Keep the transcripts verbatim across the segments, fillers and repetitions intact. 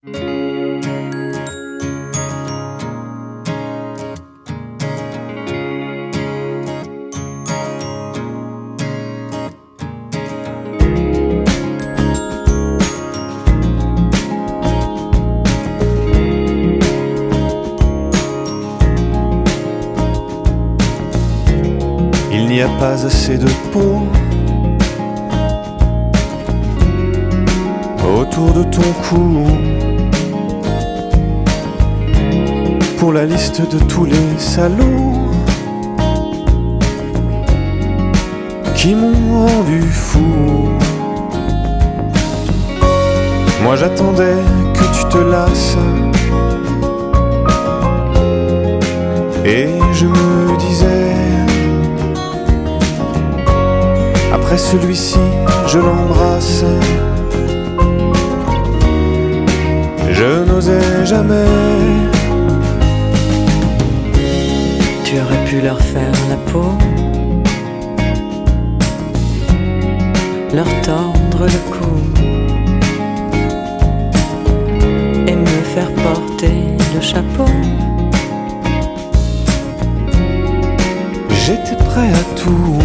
Il n'y a pas assez de peau autour de ton cou pour la liste de tous les salauds qui m'ont rendu fou. Moi j'attendais que tu te lasses et je me disais, après celui-ci je l'embrasse. Je n'osais jamais. Tu aurais pu leur faire la peau, leur tendre le cou et me faire porter le chapeau. J'étais prêt à tout.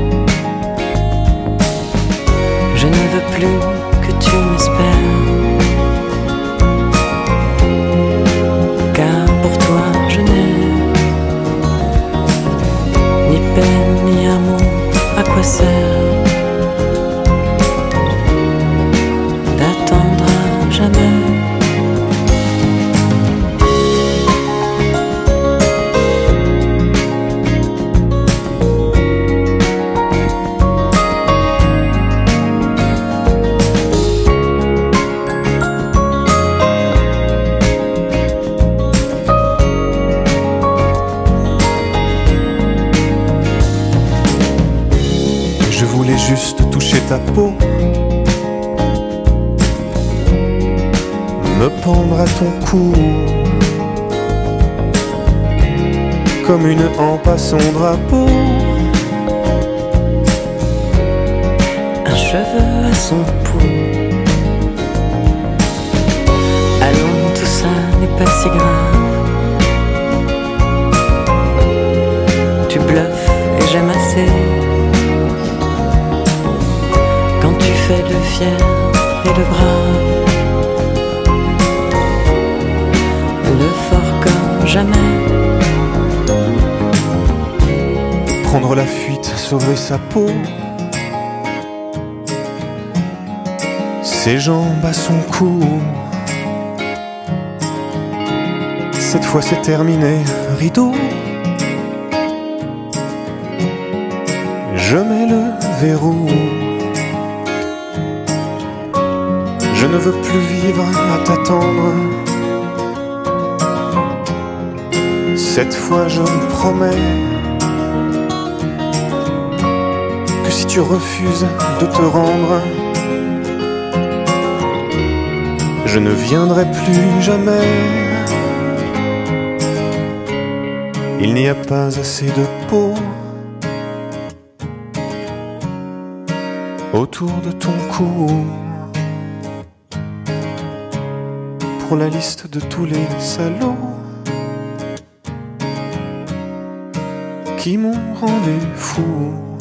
Je ne veux plus que tu m'espères, car pour toi je n'ai ni peine ni amour. À quoi sert d'attendre à jamais? Je voulais juste toucher ta peau, me pendre à ton cou, comme une hampe à son drapeau, un cheveu à son pouls. Allons, tout ça n'est pas si grave. Tu bluffes et j'aime assez quand tu fais le fier et le brave, le fort comme jamais. prendre la fuite, sauver sa peau, ses jambes à son cou. Cette fois c'est terminé, rideau. Je mets le verrou. Je ne veux plus vivre à t'attendre. Cette fois je me promets que si tu refuses de te rendre, je ne viendrai plus jamais. Il n'y a pas assez de peau autour de ton cou pour la liste de tous les salauds qui m'ont rendu fou.